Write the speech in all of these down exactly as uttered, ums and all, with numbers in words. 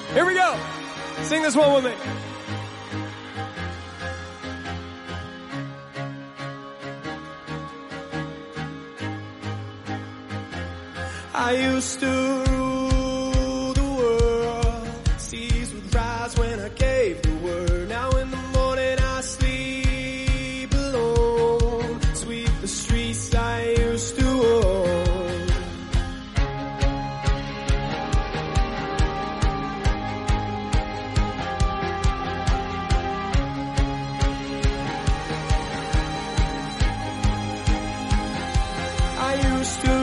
Here we go. Sing this one with me. I used to rule the world, seas would rise when I gave the word. Now in the morning I sleep alone, sweep the streets I used to own. I used to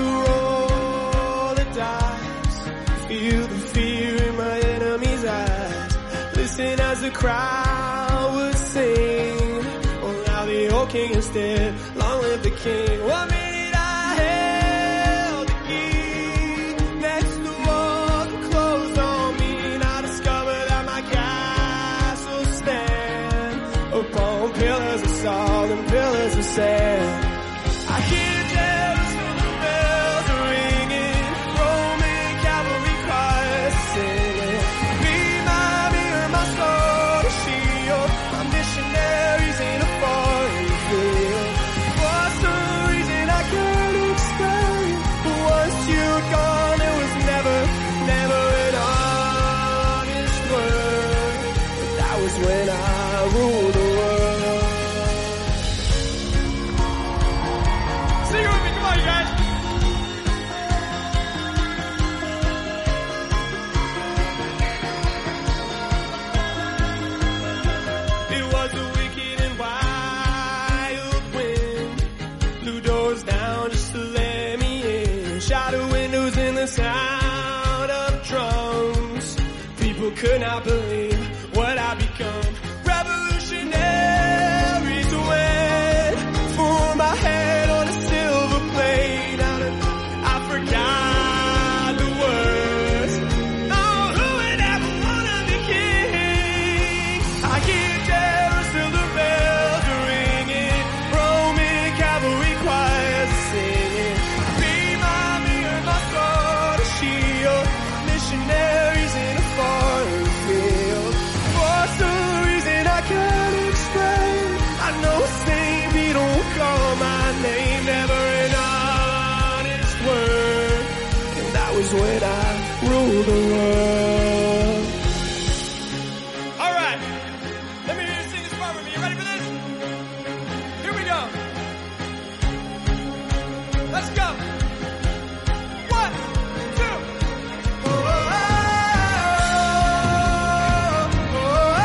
feel the fear in my enemy's eyes. Listen as the crowd would sing. Oh, now the old king is dead. Long live the king. One minute I held the key. Next the walls were closed on me. And I discovered that my castle stand upon pillars of salt and pillars of sand. I hear Jerusalem bells ringing. Roman cavalry choirs singing. Be my mirror, my sword, a shield. My missionaries in a foreign field. For some reason I can't explain. But once you're gone, there was never, never an honest word. But that was when I ruled the world. Sing it with me, come on, you guys. It was a wicked and wild wind, blew doors down just to let me in. Shattered windows in the sound of drums. People could not believe what I'd become. Revolutionaries went for my head on a silver plate. I, I forgot the words. Oh, who would ever wanna be king? I hear Jerusalem bells ringing, Roman cavalry choirs singing. Be my mirror, my sword, a shield. Missionaries in a foreign field. For some reason I can't explain. I know Saint Peter won't call my name. Never an honest word. And that was when I ruled the world. All right. Let me hear you sing this part with me. You ready for this? Here we go. Let's go. One, two. Oh, oh, oh, oh,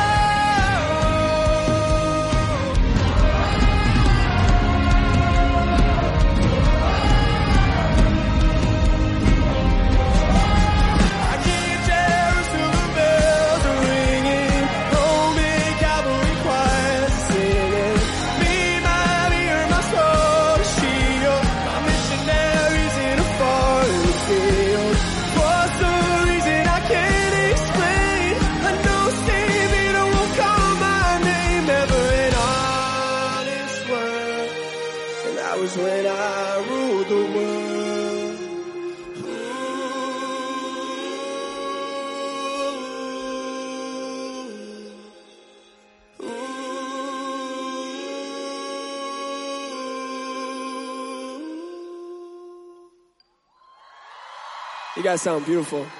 I hear Jerusalem bells ringing, Roman cavalry choirs singing. Be my mirror, my sword, a shield. My missionaries in a foreign field. For some reason I can't explain. I know Saint Peter won't call my name. Never an honest word. And that was when I ruled the world. Ooh. Ooh. You guys sound beautiful.